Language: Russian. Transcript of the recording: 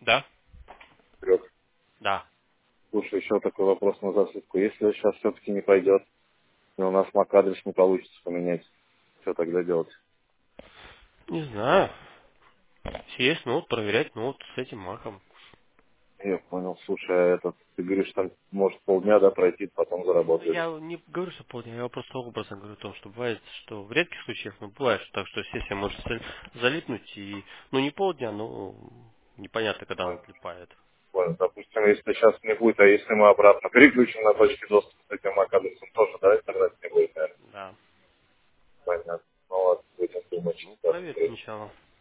Да? Трех. Да. Слушай, еще такой вопрос на засыпку. Если сейчас все-таки не пойдет, и у нас MAC-адрес не получится поменять, что тогда делать? Не знаю. Сесть ноут, проверять ноут с этим маком. Я понял. Слушай, а этот, ты говоришь, там может полдня, да, пройти, потом Ну, заработаешь. я не говорю, что полдня, я просто образно говорю о том, что бывает, что в редких случаях, но бывает, что так, что сессия может залипнуть и, ну, не полдня, но непонятно, когда она отлипает. Понял. Допустим, если сейчас не будет, а если мы обратно переключим на точки доступа с этим MAC-адресом, тоже, да, тогда не будет, наверное. Да. Понятно. Ну ладно, будем думать, Ну, что проверь так. сначала.